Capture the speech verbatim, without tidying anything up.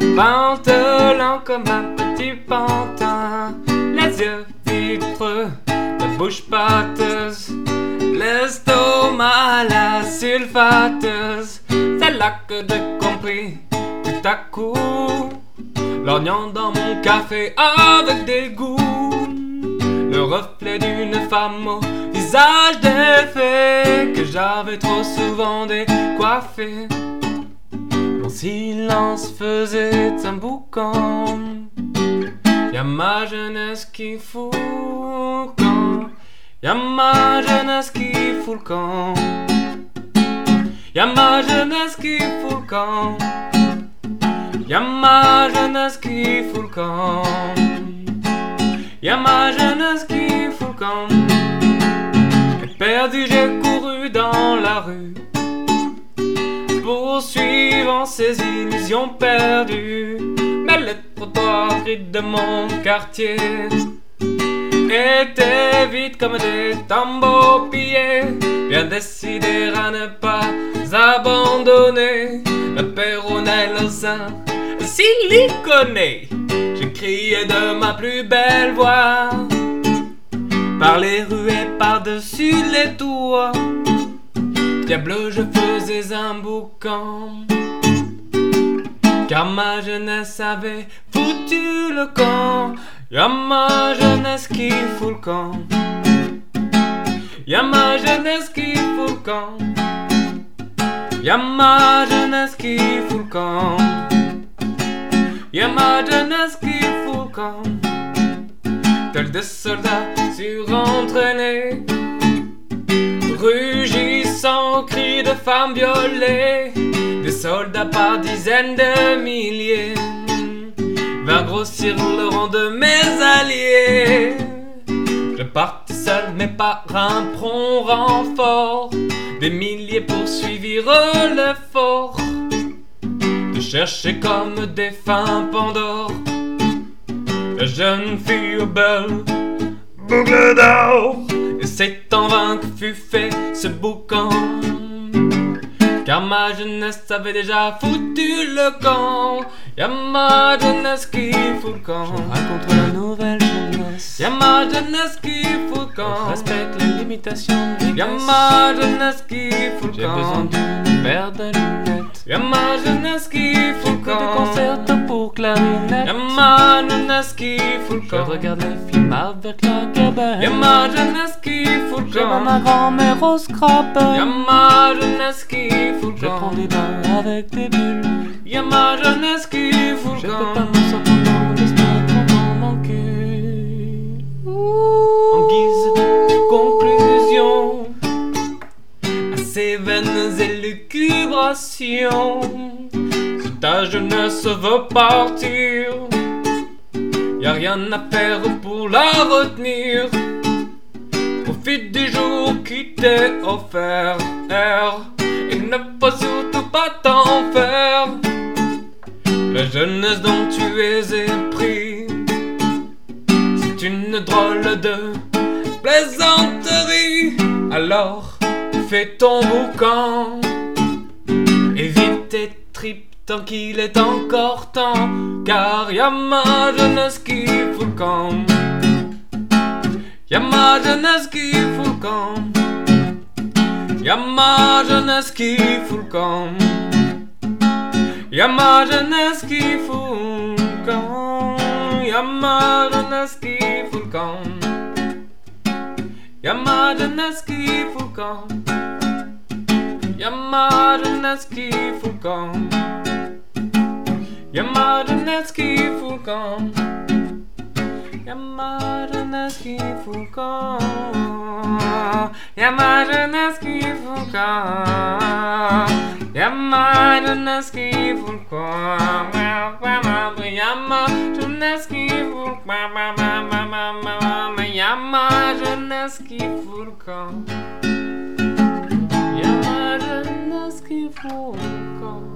pantelant comme un petit pantin, les yeux vitreux, la bouche pâteuse, l'estomac la sulfateuse. C'est là que j'ai compris tout à coup, lorgnant dans mon café avec dégoût, le reflet d'une femme au visage défait que j'avais trop souvent décoiffé. Mon silence faisait un boucan. Y'a ma jeunesse qui fout le camp. Y'a ma jeunesse qui fout le camp. Y'a ma jeunesse qui fout le camp. Y'a ma jeunesse qui fout le camp. Y'a ma jeunesse qui fout le camp. Et perdu j'ai couru dans la rue, poursuivant ces illusions perdues. Mais les trottoirs gris de mon quartier étaient vides comme des tambours pillés, bien décidés à ne pas abandonner le péronnel au sein siliconé. Je criais de ma plus belle voix par les rues et par-dessus les toits. Diable, je faisais un boucan, car ma jeunesse avait foutu le camp. Y'a ma jeunesse qui fout le camp. Y'a ma jeunesse qui fout le camp. Y'a ma jeunesse qui fout le camp. Y'a ma jeunesse qui fout le camp. Tels des soldats surentraînés, rugissant cris de femmes violées, des soldats par dizaines de milliers vinrent grossir le rang de mes alliés. Je partis seul mais par un prompt renfort, des milliers poursuivirent l'effort de chercher comme des fins Pandore la jeune fille aux belles boucles d'or. Et c'est en vain que fut fait ce boucan, car ma jeunesse avait déjà foutu le camp. Y'a ma jeunesse qui fout le camp. Je raconte la nouvelle jeunesse. Y'a ma jeunesse qui fout le camp. Je respecte les limitations de Y'a vitesse. ma jeunesse qui fout le J'ai camp. besoin d'une paire de lunettes. Y'a ma jeunesse qui fout le Que de camp. concerto pour clarinette. Y'a ma jeunesse qui fout le Je camp. regarde les films avec la cabane. Y'a ma jeunesse qui fout le Je vois camp. ma grand-mère au scrap. Y'a ma jeunesse qui fout le Je prends camp. des bains avec des bulles. Y'a ma jeunesse qui fout Je le peux camp. pas me sortir de ce dans mon cul. En guise de conclusion à ces vaines élucubrations, si ta jeunesse veut partir, y'a rien à faire pour la retenir. Profite du jour qui t'est offert et ne faut surtout pas t'en faire. La jeunesse dont tu es épris, c'est une drôle de plaisanterie. Alors fais ton boucan, évite tes tripes tant qu'il est encore temps, car y'a ma jeunesse qui fout le camp. Y'a ma jeunesse qui fout le camp. Y'a ma jeunesse qui fout le camp. Y'a ma jeunesse qui fout le camp. Y'a ma jeunesse qui fout le camp. Y'a ma jeunesse qui fout le camp. Y'a ma jeunesse qui fout le camp. Y'a ma jeunesse qui fout le camp. Y'a ma jeunesse qui fout le camp. Y'a ma jeunesse qui fout le camp. Y'a ma jeunesse qui fout le camp. Y'a ma jeunesse qui fout le camp. Y'a ma jeunesse qui fout le camp. Y'a ma jeunesse qui fout le camp.